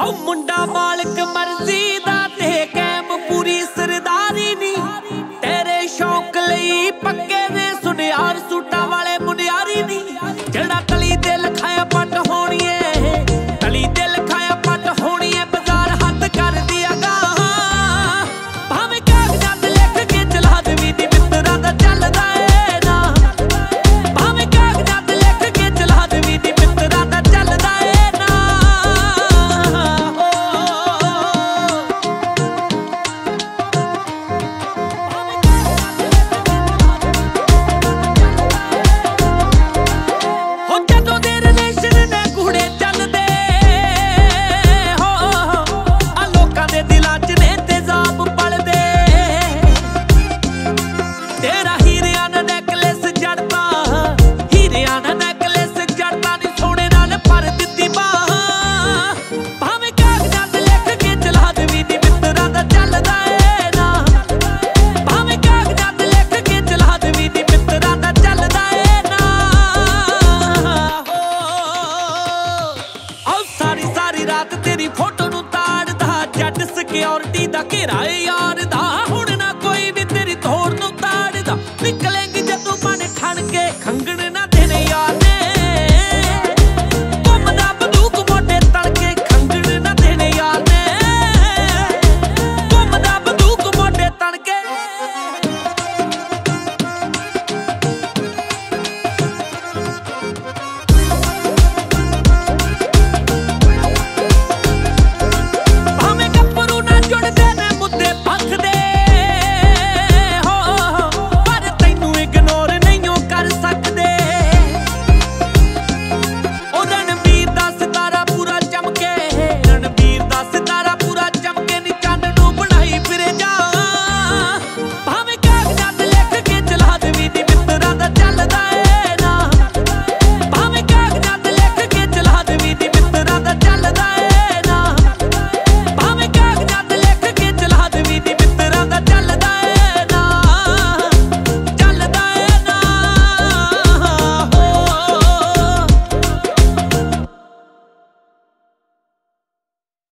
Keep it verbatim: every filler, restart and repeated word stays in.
मुंडा मालिक मर्जी दा ते कैम पूरी सरदारी नी तेरे शौक लई पक्के दे सुनियार सूटा वाले मुनियारी नी जड़ा तली दे लखाया पट होनी है तली दे लखाया पट होनी है बाजार हद कर दिया गा भावें कागजात लिख के चला देवी दी मित्तरां दा चलदा है ना भावें कागजात लिख के चला देवी दी मित्तरां दा चलदा है ना हो जदों दे रिलेशन ने कूड़े चलदे हो आ लोकां दे दिलां च ने तेजाब पलदे तेरा हीरियां दा नेकलेस जड़दा हीरियां दा नेकलेस जड़दा नी सोने नाल भर दित्ती बाह भावें कागजात लिख के चला देवी दी मित्तरां दा चलदा है ना भावें कागजात लिख के चला देवी दी मित्तरां दा चलदा है ना आओ सारी सारी रात तेरी फोटो नूं ताड़दा जट सिक्योरिटी दा घेरा ए यार दा हुण ना कोई नी तेरी तोड़ नूं ताड़दा निकलेंगी जदों मन ठण के खंगण